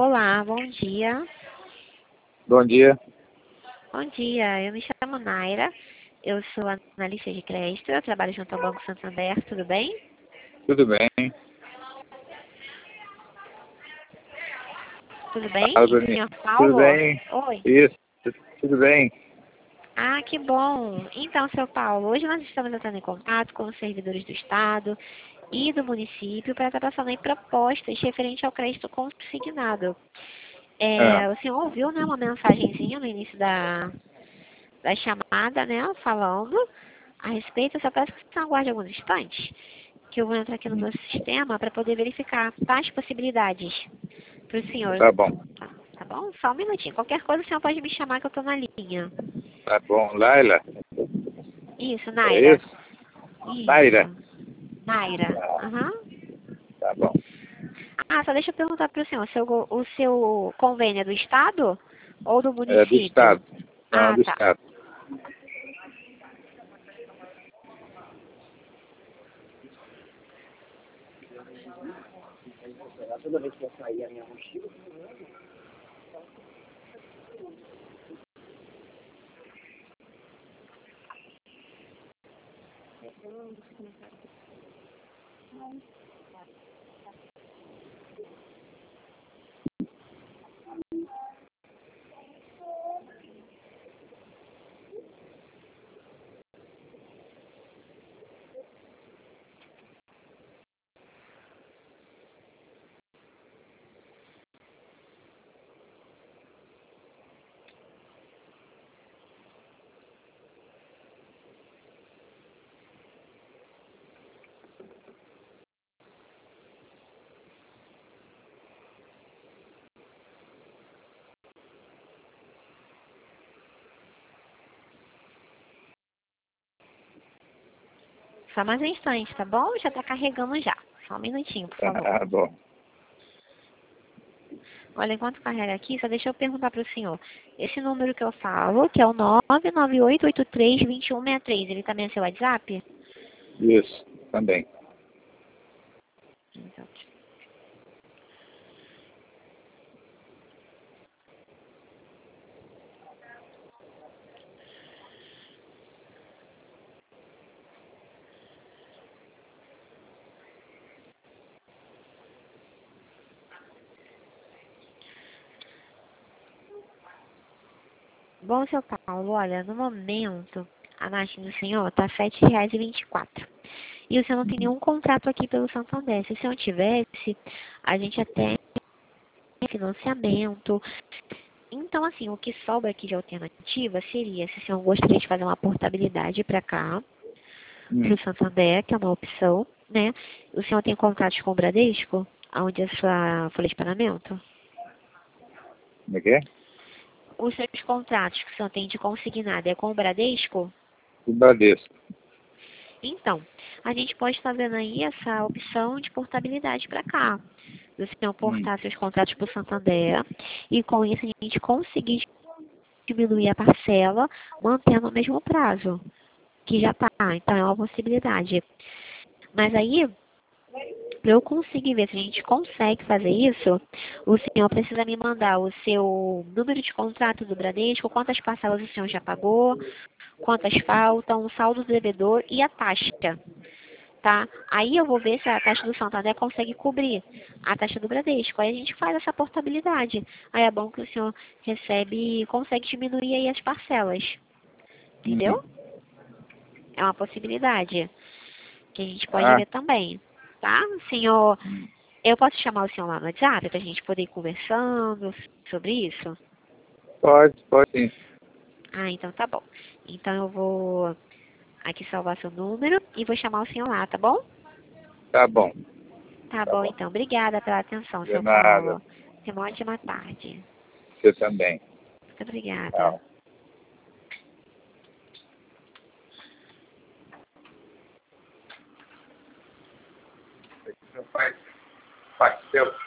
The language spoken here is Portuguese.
Olá, bom dia. Bom dia. Bom dia, eu me chamo Naira, eu sou analista de crédito, eu trabalho junto ao Banco Santander, tudo bem? Tudo bem? Tudo bem? Fala pra mim. Senhor Tudo Paulo? bem? Oi. Isso. Tudo bem? Ah, que bom. Então, seu Paulo, hoje nós estamos entrando em contato com os servidores do Estado e do município para estar passando aí propostas referente ao crédito consignado. Ah, O senhor ouviu, né, uma mensagenzinha no início da chamada, né, falando a respeito, eu só peço que você aguarde alguns instantes, que eu vou entrar aqui no meu sistema para poder verificar tais possibilidades para o senhor. tá bom. Tá bom? Só um minutinho. Qualquer coisa o senhor pode me chamar que eu estou na linha. Tá bom. Laila? Isso, É Naira. isso? Naira? Isso. Naira. Aham. Tá bom. Ah, só deixa eu perguntar para o senhor, o seu convênio é do Estado ou do É do município? Estado. Não, Ah, do tá. Estado. Só mais um instante, tá bom? Já tá carregando já. Só um minutinho, por favor. Tá bom. Olha, enquanto carrega aqui, só deixa eu perguntar para o senhor. Esse número que eu falo, que é o 998832163, ele também é seu WhatsApp? Isso. Também. Então, bom, seu Paulo, olha, no momento, a margem do senhor está R$ 7,24. E o senhor não tem nenhum contrato aqui pelo Santander. Se o senhor tivesse, a gente até financiamento. Então, assim, o que sobra aqui de alternativa seria, se o senhor gostaria de fazer uma portabilidade para cá, para Hum. o Santander, que é uma opção, né? O senhor tem contratos com o Bradesco, onde é a sua folha de pagamento? Como é que é? Os seus contratos que o senhor tem de consignado é com o Bradesco? O Bradesco. Então, a gente pode estar vendo aí essa opção de portabilidade para cá. O senhor portar seus contratos para o Santander e com isso a gente conseguir diminuir a parcela, mantendo o mesmo prazo, que já está. Então, é uma possibilidade. Mas aí, para eu conseguir ver se a gente consegue fazer isso, o senhor precisa me mandar o seu número de contrato do Bradesco, quantas parcelas o senhor já pagou, quantas faltam, o saldo do devedor e a taxa, tá? Aí eu vou ver se a taxa do Santander consegue cobrir a taxa do Bradesco. Aí a gente faz essa portabilidade. Aí é bom que o senhor recebe e consegue diminuir aí as parcelas, Hum. entendeu? É uma possibilidade que a gente pode Ah, ver também, tá? Senhor, eu posso chamar o senhor lá no WhatsApp para a gente poder ir conversando sobre isso? pode sim. Ah, então tá bom. Então eu vou aqui salvar seu número e vou chamar o senhor lá, tá bom? Tá bom. Tá Tá bom, bom. então. Obrigada pela atenção, De seu nada. Paulo. Tenha uma ótima tarde. Você também. Muito obrigada. Tchau. Faz, faz seu.